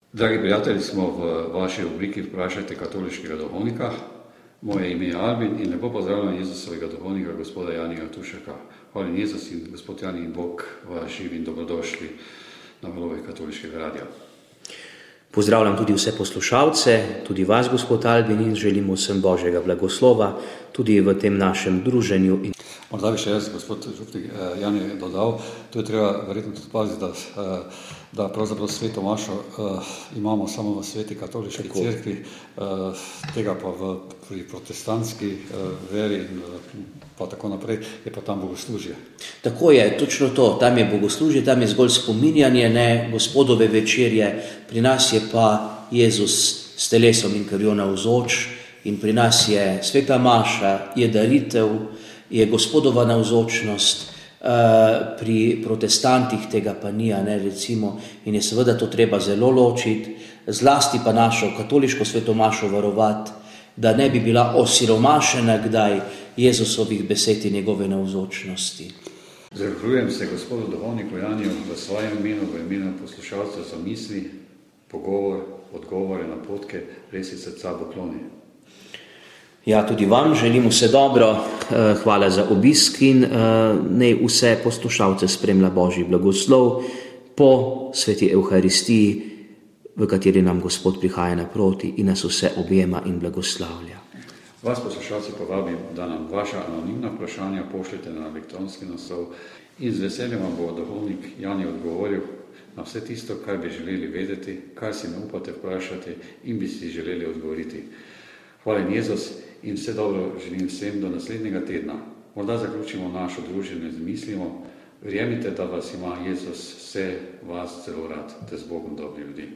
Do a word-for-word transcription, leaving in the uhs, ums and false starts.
Dragi prijatelji, smo v vaši obliki Vprašajte katoliškega duhovnika. Moje ime je Albin in lepo pozdravljam Jezusovega duhovnika, gospoda Janija Tušeka. Hvala Jezus in gospod Jani in Bog vas živi in dobrodošli na valovih katoliškega radia. Pozdravljam tudi vse poslušalce, tudi vas, gospod Albin, in želimo vsem Božjega blagoslova tudi v tem našem druženju. Morda bi še jaz, gospod župnik Jani, dodal, tu je treba verjetno tudi paziti, da, da pravzaprav sveto mašo uh, imamo samo v sveti katoliški Tako. cerkvi, uh, tega pa v pri protestantski uh, veri in uh, pa tako naprej, je pa tam bogoslužje. Tako je, točno to, tam je bogoslužje, tam je zgolj spominjanje, ne gospodove večerje, pri nas je pa Jezus s telesom in krvjo navzoč in pri nas je sveta maša, je daritev, je gospodova navzočnost, pri protestantih tega pa ni, ne, recimo, in je seveda to treba zelo ločiti, zlasti pa našo katoliško sveto mašo varovati, da ne bi bila osiromašena kdaj Jezusovih besed in njegove navzočnosti. Zahvaljujem se gospodu duhovniku Janiju v svojem imenu, v imenu poslušalcev za misli, pogovor, odgovore, napotke, res iz srca pokloni. Ja, tudi vam želim vse dobro, hvala za obisk in naj vse poslušalce spremlja Božji blagoslov po sveti Evharistiji, v kateri nam Gospod prihaja naproti in nas vse objema in blagoslavlja. Vas poslušalci povabim, da nam vaša anonimna vprašanja pošljete na elektronski naslov in z veseljem vam bo duhovnik Jani odgovoril na vse tisto, kar bi želeli vedeti, kar si ne upate vprašati in bi si želeli odgovoriti. Hvala Jezus in vse dobro želim vsem do naslednjega tedna. Morda zaključimo našo druženje z mislimo, verjemite, da vas ima Jezus vse vas zelo rad, te z Bogom dobri ljudi.